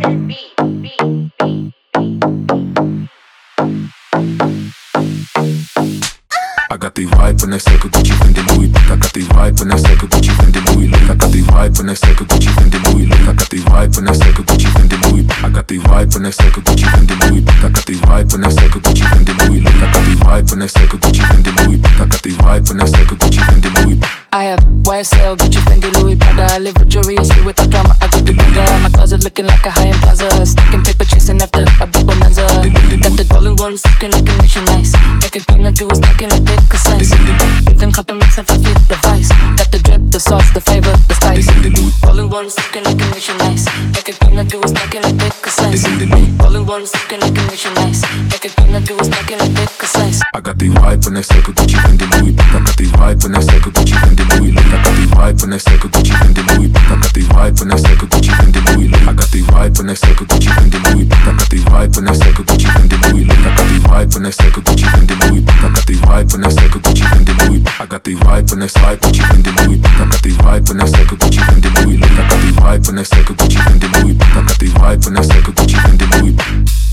I got the vibe when I say Gucci Fendi Louis. I got the vibe when I say Gucci Fendi Louis. I got the vibe when I say Gucci Fendi Louis. I got the vibe when I say Gucci Fendi Louis. I got the vibe when I say Gucci Fendi Louis. I got the vibe when I say Gucci Fendi Louis. I got the vibe when I say Gucci Fendi Louis. I got the vibe when I say Gucci Fendi Louis. I have YSL, Gucci, Fendi, Louis, Prada. I live luxuriously without drama. I got the bunda. My closet looking like a high-end plaza. Stacking paper, chasing after a big bonanza. Got the golden ones looking like a nation nice. Everything I do is looking like big concise. Them compliments if I fit the vice. Got the drip, the sauce, the flavor, the spice. Golden ones looking like a nation nice. Everything I do is looking like big concise. Golden ones looking like a nation nice. Everything I do is looking like big concise. I got the vibe when I say Gucci Fendi Louis. I got the vibe when I say Gucci Fendi Louis. I got the vibe when I say Gucci Fendi Louis. I got the vibe when I say Gucci Fendi Louis. I got the vibe when I say Gucci Fendi Louis. I got the vibe when I say Gucci Fendi Louis. I got the vibe when I say Gucci Fendi Louis. I got the vibe when I say Gucci Fendi Louis. I got the vibe when I say Gucci Fendi Louis. I got the vibe when I say Gucci Fendi Louis. I got the vibe when I say Gucci Fendi Louis. I got the vibe when I say Gucci Fendi Louis.